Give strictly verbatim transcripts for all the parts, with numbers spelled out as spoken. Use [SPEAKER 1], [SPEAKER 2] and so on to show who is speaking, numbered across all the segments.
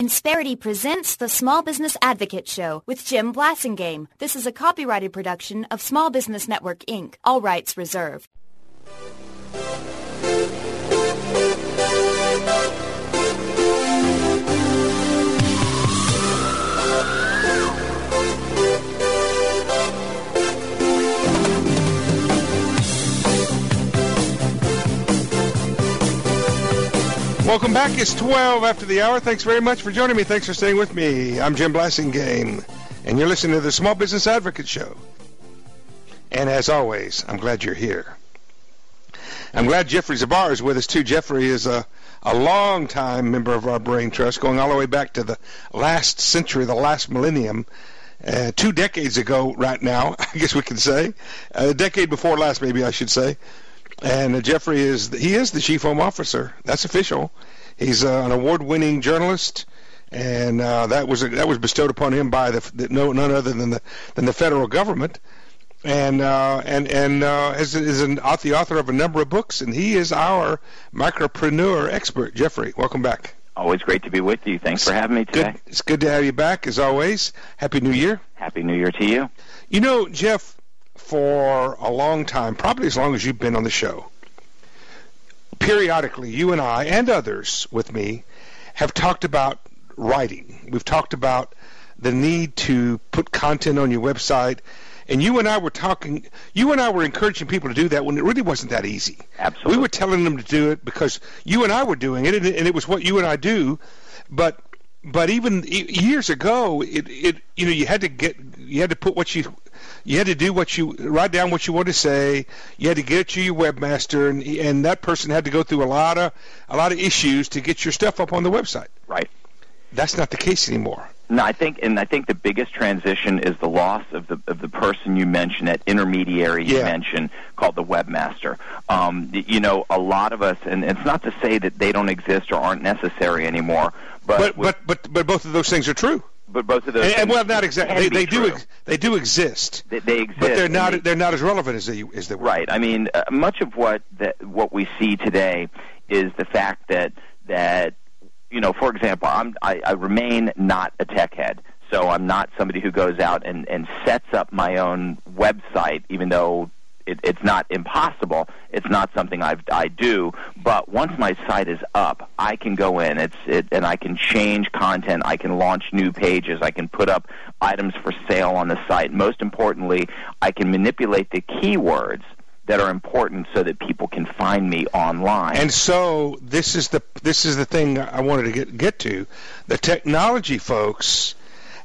[SPEAKER 1] Insperity presents the Small Business Advocate Show with Jim Blasingame. This is a copyrighted production of Small Business Network, Incorporated. All rights reserved.
[SPEAKER 2] Welcome back. It's twelve after the hour. Thanks very much for joining me. Thanks for staying with me. I'm Jim Blasingame, and you're listening to the Small Business Advocate Show. And as always, I'm glad you're here. I'm glad Jeffrey Zabar is with us, too. Jeffrey is a, a long-time member of our Brain Trust, going all the way back to the last century, the last millennium, uh, two decades ago right now, I guess we can say. A decade before last, maybe I should say. And uh, Jeffrey is he is the Chief Home Officer. That's official. He's uh, an award-winning journalist, and uh, that was that was bestowed upon him by the, the no none other than the than the federal government. And uh, and and uh, is is an, the author of a number of books, and he is our micropreneur expert. Jeffrey, welcome back.
[SPEAKER 3] Always great to be with you. Thanks for having me today.
[SPEAKER 2] Good. It's good to have you back, as always. Happy New Year.
[SPEAKER 3] Happy New Year to you.
[SPEAKER 2] You know, Jeff, for a long time, probably as long as you've been on the show, periodically, you and I, and others with me, have talked about writing. We've talked about the need to put content on your website, and you and I were talking, you and I were encouraging people to do that when it really wasn't that easy.
[SPEAKER 3] Absolutely.
[SPEAKER 2] We were telling them to do it because you and I were doing it, and it, and it was what you and I do, but but even years ago, it, it you know, you had to get, you had to put what you, you had to do what you, write down what you want to say. You had to get it to your webmaster, and and that person had to go through a lot of a lot of issues to get your stuff up on the website.
[SPEAKER 3] Right.
[SPEAKER 2] That's not the case anymore.
[SPEAKER 3] No, I think, and I think the biggest transition is the loss of the of the person you mentioned, that intermediary you
[SPEAKER 2] yeah.
[SPEAKER 3] mentioned, called the webmaster. Um, you know, a lot of us, and it's not to say that they don't exist or aren't necessary anymore, but
[SPEAKER 2] But
[SPEAKER 3] with,
[SPEAKER 2] but but, but both of those things are true.
[SPEAKER 3] But both of those,
[SPEAKER 2] and, and well, not
[SPEAKER 3] can
[SPEAKER 2] exactly. They,
[SPEAKER 3] be
[SPEAKER 2] they do.
[SPEAKER 3] true.
[SPEAKER 2] Ex, they do exist.
[SPEAKER 3] They, they exist,
[SPEAKER 2] but they're not.
[SPEAKER 3] They,
[SPEAKER 2] they're not as relevant as they as they were.
[SPEAKER 3] Right. I mean, uh, much of what that what we see today is the fact that that you know, for example, I'm I, I remain not a tech head, so I'm not somebody who goes out and and sets up my own website, even though It, it's not impossible. It's not something I've, I do. But once my site is up, I can go in. It's it, and I can change content. I can launch new pages. I can put up items for sale on the site. Most importantly, I can manipulate the keywords that are important so that people can find me online.
[SPEAKER 2] And so this is the this is the thing I wanted to get get to. The technology folks,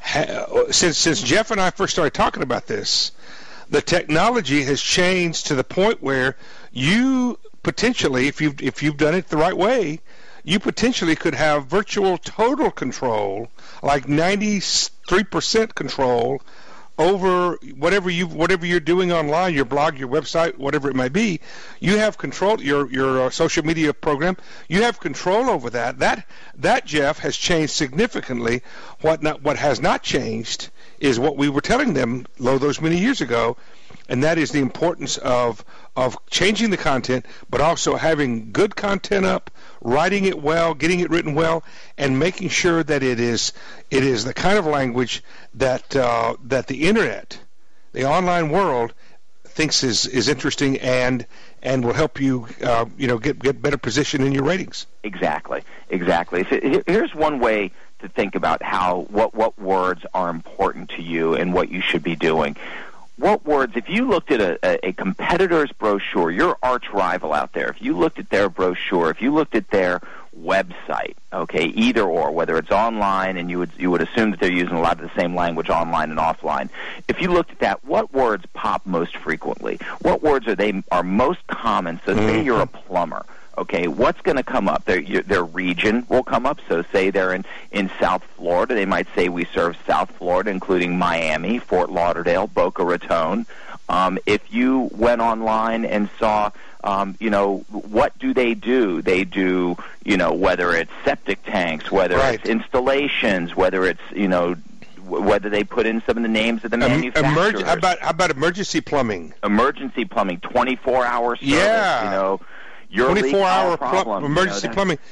[SPEAKER 2] ha, since since Jeff and I first started talking about this, the technology has changed to the point where you potentially, if you've, if you've done it the right way, you potentially could have virtual total control, like ninety-three percent control over whatever you whatever you're doing online, your blog, your website, whatever it might be. You have control, your your uh, social media program, you have control over that. That that Jeff has changed significantly. What not what has not changed is what we were telling them lo those many years ago, and that is the importance of of changing the content, but also having good content up, writing it well, getting it written well, and making sure that it is it is the kind of language that uh, that the internet, the online world, thinks is is interesting and and will help you uh, you know get get better position in your ratings.
[SPEAKER 3] Exactly, exactly. So here's one way to think about how what what words are important to you and what you should be doing. What words, if you looked at a, a, a competitor's brochure, your arch rival out there, if you looked at their brochure, if you looked at their website, okay, either or, whether it's online, and you would you would assume that they're using a lot of the same language online and offline. If you looked at that, what words pop most frequently? What words are they are most common? So say you're a plumber. Okay, what's going to come up? Their, their region will come up. So say they're in, in South Florida. They might say we serve South Florida, including Miami, Fort Lauderdale, Boca Raton. Um, if you went online and saw, um, you know, what do they do? They do, you know, whether it's septic tanks, whether
[SPEAKER 2] right.
[SPEAKER 3] it's installations, whether it's, you know, whether they put in some of the names of the manufacturers.
[SPEAKER 2] Emerg- how about how about emergency plumbing?
[SPEAKER 3] Emergency plumbing, twenty-four hour service,
[SPEAKER 2] yeah.
[SPEAKER 3] you know. Your
[SPEAKER 2] twenty-four hour
[SPEAKER 3] problem,
[SPEAKER 2] pl- emergency
[SPEAKER 3] you know,
[SPEAKER 2] plumbing.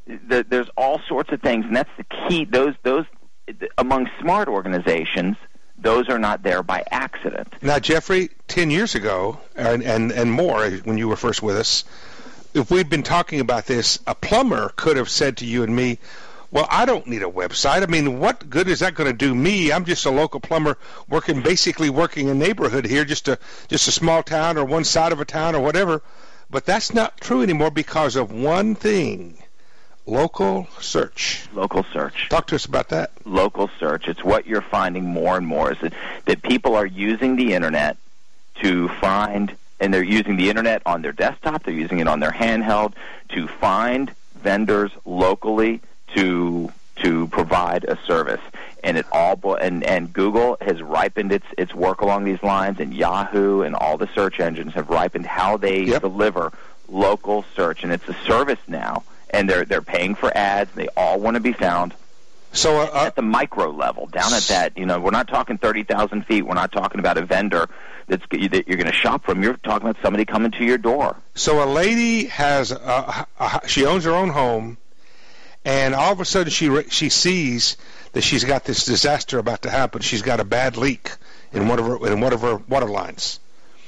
[SPEAKER 3] the, there's all sorts of things, and that's the key. Those those among smart organizations, those are not there by accident.
[SPEAKER 2] Now, Jeffrey, ten years ago, and, and, and more, when you were first with us, if we'd been talking about this, a plumber could have said to you and me, well, I don't need a website. I mean, what good is that going to do me? I'm just a local plumber working, basically working in a neighborhood here, just a, just a small town or one side of a town or whatever. But that's not true anymore because of one thing, local search.
[SPEAKER 3] Local search.
[SPEAKER 2] Talk to us about that.
[SPEAKER 3] Local search. It's what you're finding more and more, is that, that people are using the Internet to find, and they're using the Internet on their desktop, they're using it on their handheld, to find vendors locally to to provide a service. And it all bo- and, and Google has ripened its its work along these lines, and Yahoo and all the search engines have ripened how they
[SPEAKER 2] yep.
[SPEAKER 3] deliver local search, and it's a service now, and they're they're paying for ads. They all want to be found.
[SPEAKER 2] So uh,
[SPEAKER 3] at the micro level, down at that, you know, we're not talking thirty thousand feet. We're not talking about a vendor that's that you're going to shop from. You're talking about somebody coming to your door.
[SPEAKER 2] So a lady has a, a, she owns her own home, and all of a sudden she she sees that she's got this disaster about to happen. She's got a bad leak in one of her in one of her water lines,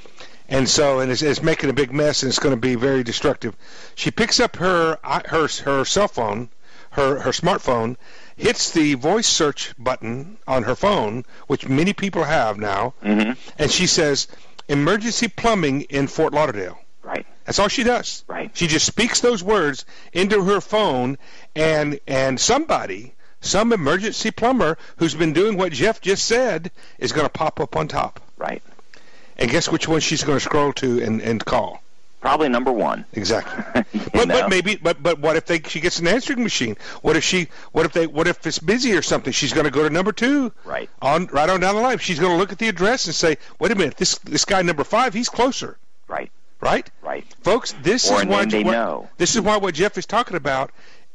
[SPEAKER 2] and so and it's, it's making a big mess, and it's going to be very destructive. She picks up her her her cell phone, her her smartphone, hits the voice search button on her phone, which many people have now,
[SPEAKER 3] mm-hmm.
[SPEAKER 2] and she says, "Emergency plumbing in Fort Lauderdale."
[SPEAKER 3] Right.
[SPEAKER 2] That's all she does.
[SPEAKER 3] Right.
[SPEAKER 2] She just speaks those words into her phone, and and somebody, some emergency plumber who's been doing what Jeff just said, is going to pop up on top.
[SPEAKER 3] Right.
[SPEAKER 2] And guess which one she's going to scroll to and, and call?
[SPEAKER 3] Probably number one.
[SPEAKER 2] Exactly. but
[SPEAKER 3] know?
[SPEAKER 2] but maybe but but what if they she gets an answering machine? What if she what if they what if it's busy or something? She's going to go to number two.
[SPEAKER 3] Right.
[SPEAKER 2] On right on down the line. She's going to look at the address and say, "Wait a minute, this this guy number five, he's closer."
[SPEAKER 3] Right.
[SPEAKER 2] Right?
[SPEAKER 3] Right.
[SPEAKER 2] Folks, this
[SPEAKER 3] or
[SPEAKER 2] is why
[SPEAKER 3] they
[SPEAKER 2] what,
[SPEAKER 3] know.
[SPEAKER 2] This is why what Jeff is talking about.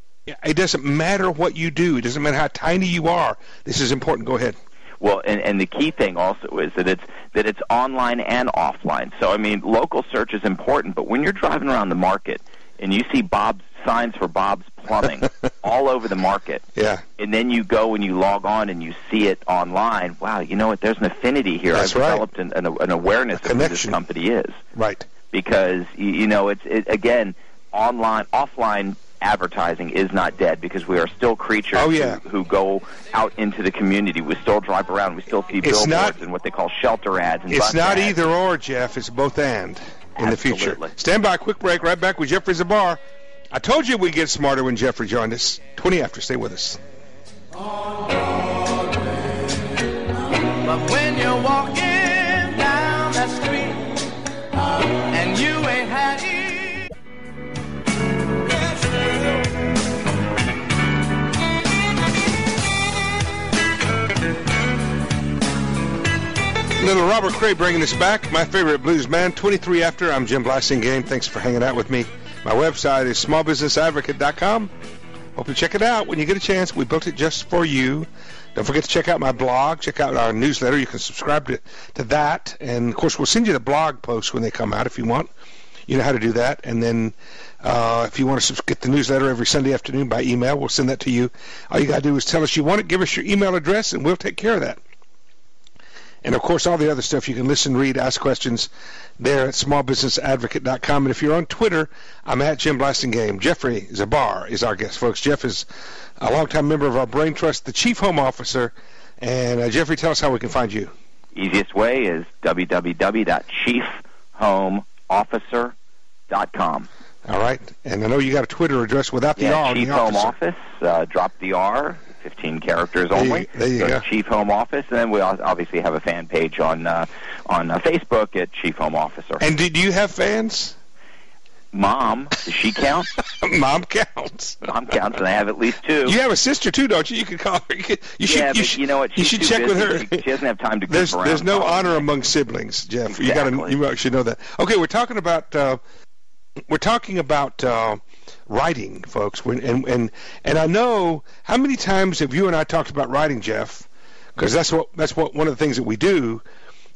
[SPEAKER 2] It doesn't matter what you do. It doesn't matter how tiny you are. This is important. Go ahead.
[SPEAKER 3] Well, and, and the key thing also is that it's that it's online and offline. So, I mean, local search is important, but when you're driving around the market and you see Bob's signs for Bob's Plumbing all over the market,
[SPEAKER 2] yeah,
[SPEAKER 3] and then you go and you log on and you see it online, wow, you know what? There's an affinity here.
[SPEAKER 2] That's
[SPEAKER 3] I've
[SPEAKER 2] right.
[SPEAKER 3] developed an, an, an awareness
[SPEAKER 2] a
[SPEAKER 3] of who this company is.
[SPEAKER 2] Right.
[SPEAKER 3] Because, you, you know, it's it, again, online, offline advertising is not dead, because we are still creatures
[SPEAKER 2] oh, yeah.
[SPEAKER 3] who, who go out into the community. We still drive around. We still see
[SPEAKER 2] it's
[SPEAKER 3] billboards
[SPEAKER 2] not,
[SPEAKER 3] and what they call shelter ads. And
[SPEAKER 2] it's not
[SPEAKER 3] ads.
[SPEAKER 2] either or, Jeff. It's both and in
[SPEAKER 3] Absolutely.
[SPEAKER 2] the future. Stand by. Quick break. Right back with Jeffrey Zabar. I told you we'd get smarter when Jeffrey joined us. twenty after. Stay with us.
[SPEAKER 4] But when you're walking down that street and you ain't had it.
[SPEAKER 2] Little Robert Cray bringing us back. My favorite blues man, twenty-three after. I'm Jim Blasingame. Thanks for hanging out with me. My website is small business advocate dot com. Hope you check it out when you get a chance. We built it just for you. Don't forget to check out my blog. Check out our newsletter. You can subscribe to, to that. And, of course, we'll send you the blog posts when they come out if you want. You know how to do that. And then uh, if you want to get the newsletter every Sunday afternoon by email, we'll send that to you. All you got to do is tell us you want it, give us your email address, and we'll take care of that. And, of course, all the other stuff, you can listen, read, ask questions there at small business advocate dot com. And if you're on Twitter, I'm at Jim Blasingame. Jeffrey Zabar is our guest, folks. Jeff is a longtime member of our Brain Trust, the Chief Home Officer. And, uh, Jeffrey, tell us how we can find you.
[SPEAKER 3] Easiest way is w w w dot chief home officer dot com.
[SPEAKER 2] All right. And I know you got a Twitter address without the
[SPEAKER 3] yeah,
[SPEAKER 2] R.
[SPEAKER 3] Chief
[SPEAKER 2] the
[SPEAKER 3] Home
[SPEAKER 2] officer.
[SPEAKER 3] Office, uh, drop the R. fifteen characters only.
[SPEAKER 2] There you, there you go.
[SPEAKER 3] Chief Home Office, and then we obviously have a fan page on uh, on uh, Facebook at Chief Home Officer.
[SPEAKER 2] And do, do you have fans?
[SPEAKER 3] Mom, does she count?
[SPEAKER 2] Mom counts.
[SPEAKER 3] Mom counts, and I have at least two.
[SPEAKER 2] You have a sister too, don't you? You can call her. You, can, you should.
[SPEAKER 3] Yeah,
[SPEAKER 2] you
[SPEAKER 3] but
[SPEAKER 2] should,
[SPEAKER 3] you know what?
[SPEAKER 2] You
[SPEAKER 3] She's
[SPEAKER 2] should
[SPEAKER 3] too
[SPEAKER 2] check with
[SPEAKER 3] busy.
[SPEAKER 2] her.
[SPEAKER 3] She doesn't have time to.
[SPEAKER 2] There's
[SPEAKER 3] goof around
[SPEAKER 2] there's no
[SPEAKER 3] calling
[SPEAKER 2] honor
[SPEAKER 3] me.
[SPEAKER 2] among siblings, Jeff.
[SPEAKER 3] Exactly.
[SPEAKER 2] You got to. You should know that. Okay, we're talking about. Uh, we're talking about uh, writing, folks. When, and and and I know how many times have you and I talked about writing, Jeff? Because that's what that's what one of the things that we do.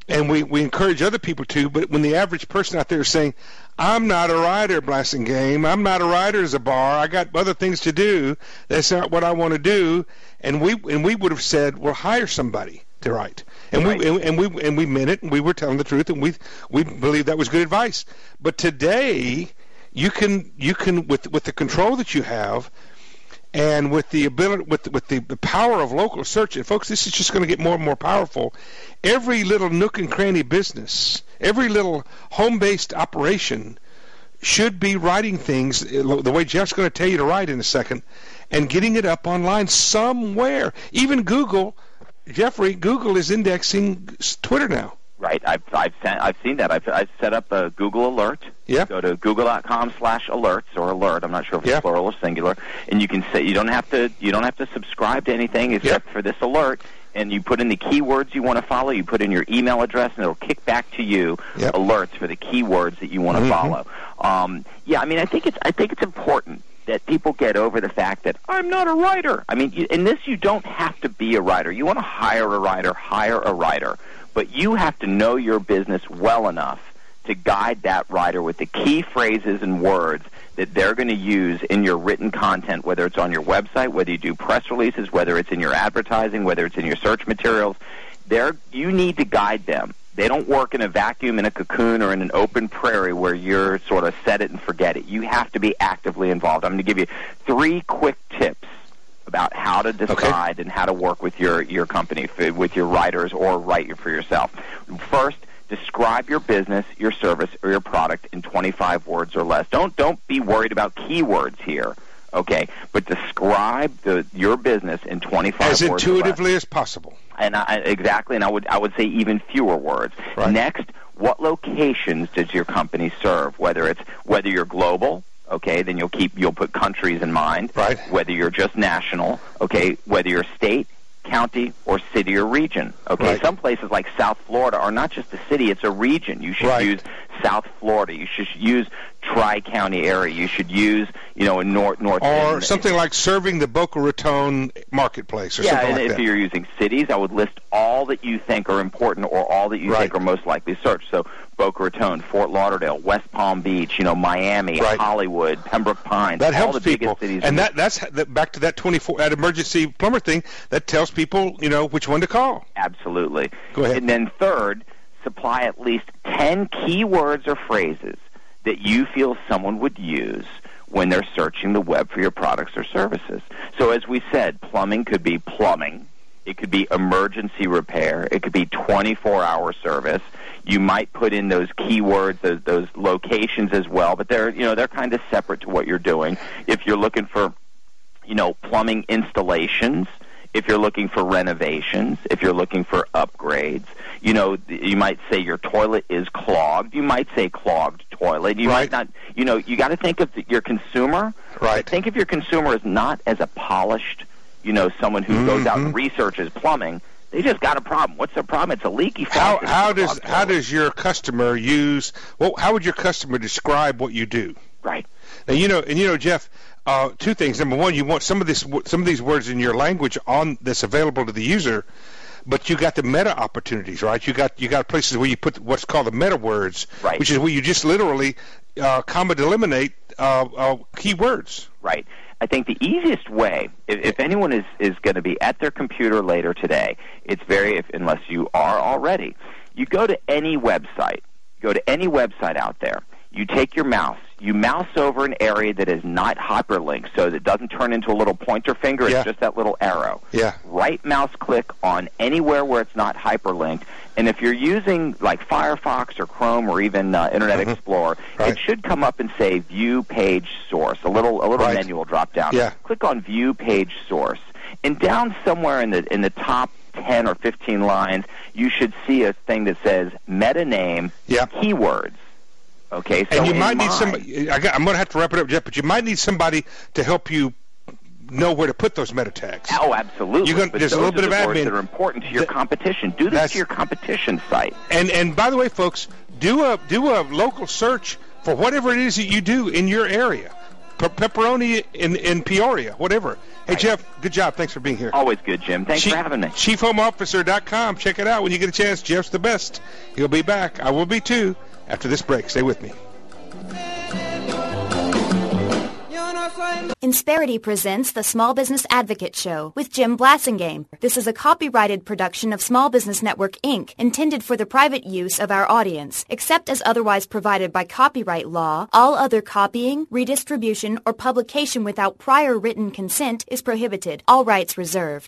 [SPEAKER 2] and we, we encourage other people to, but when the average person out there is saying, I'm not a writer, Blassingame, I'm not a writer as a bar, I got other things to do, that's not what I want to do, and we and we would have said, well, hire somebody to write. And right. we and, and we and we meant it, and we were telling the truth, and we we believe that was good advice. But today, you can you can with with the control that you have, and with the ability with with the, the power of local search, and folks, this is just going to get more and more powerful. Every little nook and cranny business, every little home-based operation should be writing things the way Jeff's going to tell you to write in a second, and getting it up online somewhere. Even Google. Jeffrey, Google is indexing Twitter now.
[SPEAKER 3] Right. I've I've, sent, I've seen that. I've, I've set up a Google alert.
[SPEAKER 2] Yeah.
[SPEAKER 3] Go to google dot com slash alerts or alert. I'm not sure if it's
[SPEAKER 2] yeah.
[SPEAKER 3] plural or singular. And you can say you don't have to you don't have to subscribe to anything except
[SPEAKER 2] yep.
[SPEAKER 3] for this alert. And you put in the keywords you want to follow. You put in your email address, and it'll kick back to you
[SPEAKER 2] yep.
[SPEAKER 3] alerts for the keywords that you want to
[SPEAKER 2] mm-hmm.
[SPEAKER 3] follow. Um, yeah. I mean, I think it's I think it's important that people get over the fact that I'm not a writer. I mean, you, in this, you don't have to be a writer. You want to hire a writer, hire a writer. But you have to know your business well enough to guide that writer with the key phrases and words that they're going to use in your written content, whether it's on your website, whether you do press releases, whether it's in your advertising, whether it's in your search materials. They're, you need to guide them. They don't work in a vacuum, in a cocoon, or in an open prairie where you're sort of set it and forget it. You have to be actively involved. I'm going to give you three quick tips about how to decide okay. and how to work with your, your company, with your writers, or write for yourself. First, describe your business, your service, or your product in twenty-five words or less. Don't don't be worried about keywords here. Okay, but describe the, your business in twenty-five
[SPEAKER 2] as
[SPEAKER 3] words
[SPEAKER 2] intuitively as possible.
[SPEAKER 3] And I, exactly, and I would I would say even fewer words.
[SPEAKER 2] Right.
[SPEAKER 3] Next, what locations does your company serve? Whether it's whether you're global, okay, then you'll keep you'll put countries in mind.
[SPEAKER 2] Right.
[SPEAKER 3] Whether you're just national, okay, whether you're state, county, or city or region. Okay,
[SPEAKER 2] right.
[SPEAKER 3] Some places like South Florida are not just a city; it's a region. You should
[SPEAKER 2] right.
[SPEAKER 3] use South Florida. You should use Tri-County area. You should use, you know, in North North.
[SPEAKER 2] Or
[SPEAKER 3] in,
[SPEAKER 2] something like serving the Boca Raton marketplace, or
[SPEAKER 3] yeah,
[SPEAKER 2] something
[SPEAKER 3] and
[SPEAKER 2] like
[SPEAKER 3] if
[SPEAKER 2] that.
[SPEAKER 3] you're using cities, I would list all that you think are important or all that you
[SPEAKER 2] right.
[SPEAKER 3] think are most likely searched. So Boca Raton, Fort Lauderdale, West Palm Beach, you know, Miami,
[SPEAKER 2] right.
[SPEAKER 3] Hollywood, Pembroke Pines.
[SPEAKER 2] That
[SPEAKER 3] all
[SPEAKER 2] helps
[SPEAKER 3] the
[SPEAKER 2] people,
[SPEAKER 3] cities
[SPEAKER 2] and that that's that, back to that twenty-four that emergency plumber thing. That tells people, you know, which one to call.
[SPEAKER 3] Absolutely.
[SPEAKER 2] Go ahead.
[SPEAKER 3] And then third, supply at least ten keywords or phrases that you feel someone would use when they're searching the web for your products or services. So as we said, plumbing could be plumbing. It could be emergency repair. It could be twenty-four hour service. You might put in those keywords, those, those locations as well, but they're, you know, they're kind of separate to what you're doing. If you're looking for, you know, plumbing installations, if you're looking for renovations, if you're looking for upgrades, you know, you might say your toilet is clogged. You might say clogged toilet. You
[SPEAKER 2] right.
[SPEAKER 3] might not, you know, you got to think of the, your consumer.
[SPEAKER 2] Right.
[SPEAKER 3] Think of your consumer as not as a polished, you know, someone who mm-hmm. goes out and researches plumbing. They just got a problem. What's the problem? It's a leaky
[SPEAKER 2] how,
[SPEAKER 3] faucet.
[SPEAKER 2] how does how does your customer use? Well, how would your customer describe what you do?
[SPEAKER 3] Right.
[SPEAKER 2] Now you know, and you know, Jeff. Uh, two things. Number one, you want some of this, some of these words in your language on that's available to the user, but you got the meta opportunities, right? You got you got places where you put what's called the meta words,
[SPEAKER 3] right.
[SPEAKER 2] which is where you just literally uh, comma eliminate uh, uh, keywords.
[SPEAKER 3] Right. I think the easiest way, if, if anyone is, is going to be at their computer later today, it's very, if, unless you are already, you go to any website, go to any website out there, you take your mouse, you mouse over an area that is not hyperlinked, so that it doesn't turn into a little pointer finger, it's
[SPEAKER 2] yeah.
[SPEAKER 3] just that little arrow.
[SPEAKER 2] Yeah.
[SPEAKER 3] Right mouse click on anywhere where it's not hyperlinked, and if you're using like Firefox or Chrome or even uh, Internet mm-hmm. Explorer,
[SPEAKER 2] right.
[SPEAKER 3] it should come up and say View Page Source. A little a little
[SPEAKER 2] right.
[SPEAKER 3] menu will drop down.
[SPEAKER 2] Yeah.
[SPEAKER 3] Click on View Page Source, and down somewhere in the in the top ten or fifteen lines, you should see a thing that says meta name
[SPEAKER 2] yeah.
[SPEAKER 3] keywords. Okay, so
[SPEAKER 2] and you might
[SPEAKER 3] mine,
[SPEAKER 2] need somebody. I got, I'm going to have to wrap it up, Jeff. But you might need somebody to help you know where to put those meta tags.
[SPEAKER 3] Oh, absolutely.
[SPEAKER 2] You're gonna,
[SPEAKER 3] but
[SPEAKER 2] there's
[SPEAKER 3] those
[SPEAKER 2] a little bit
[SPEAKER 3] are the
[SPEAKER 2] of
[SPEAKER 3] words
[SPEAKER 2] admin
[SPEAKER 3] that are important to your
[SPEAKER 2] that,
[SPEAKER 3] competition. Do this to your competition site.
[SPEAKER 2] And and by the way, folks, do a do a local search for whatever it is that you do in your area. pe- pepperoni in, in Peoria, whatever. Hey, Jeff, good job. Thanks for being here.
[SPEAKER 3] Always good, Jim. Thanks
[SPEAKER 2] Chief,
[SPEAKER 3] for having me.
[SPEAKER 2] chief home officer dot com. Check it out when you get a chance. Jeff's the best. He'll be back. I will be too after this break. Stay with me.
[SPEAKER 1] Insperity presents the Small Business Advocate Show with Jim Blasingame. This is a copyrighted production of Small Business Network, Incorporated, intended for the private use of our audience. Except as otherwise provided by copyright law, all other copying, redistribution, or publication without prior written consent is prohibited. All rights reserved.